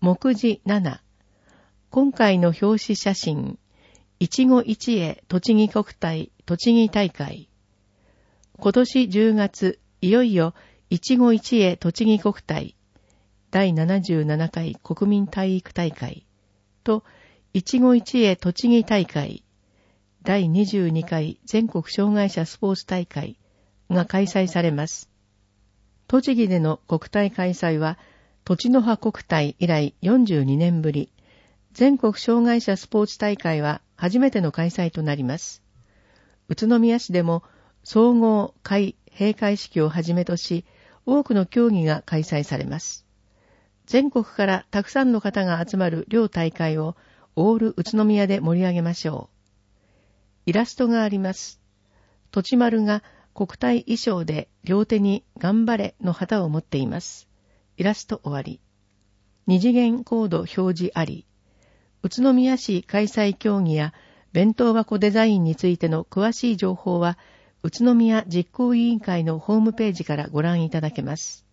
目次7。今回の表紙写真。一期一会栃木国体栃木大会。今年10月、いよいよ一期一会栃木国体第77回国民体育大会と一期一会栃木大会第22回全国障害者スポーツ大会が開催されます。栃木での国体開催は栃の葉国体以来42年ぶり、全国障害者スポーツ大会は初めての開催となります。宇都宮市でも総合開閉会式をはじめとし、多くの競技が開催されます。全国からたくさんの方が集まる両大会をオール宇都宮で盛り上げましょう。イラストがあります。栃丸が国体衣装で両手に頑張れの旗を持っています。イラスト終わり。二次元コード表示あり。宇都宮市開催競技や弁当箱デザインについての詳しい情報は宇都宮実行委員会のホームページからご覧いただけます。